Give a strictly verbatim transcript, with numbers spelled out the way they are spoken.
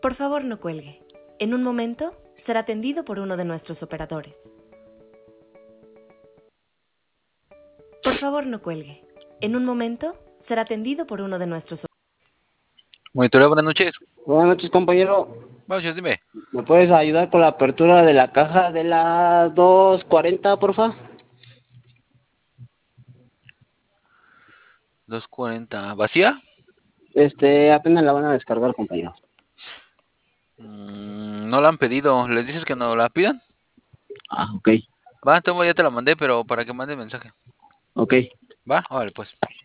Por favor, no cuelgue. En un momento será atendido por uno de nuestros operadores. Por favor, no cuelgue. En un momento será atendido por uno de nuestros operadores. Monitoreo, buenas noches. Buenas noches, compañero. Buenas noches, dime. ¿Me puedes ayudar con la apertura de la caja de la dos cuarenta, porfa? dos cuarenta. ¿Vacía? Este, apenas la van a descargar, compañero. Mm, no la han pedido. ¿Les dices que no la pidan? Ah, ok. Va, tomo, ya te la mandé, pero para que mande mensaje. Ok. Va, vale, pues.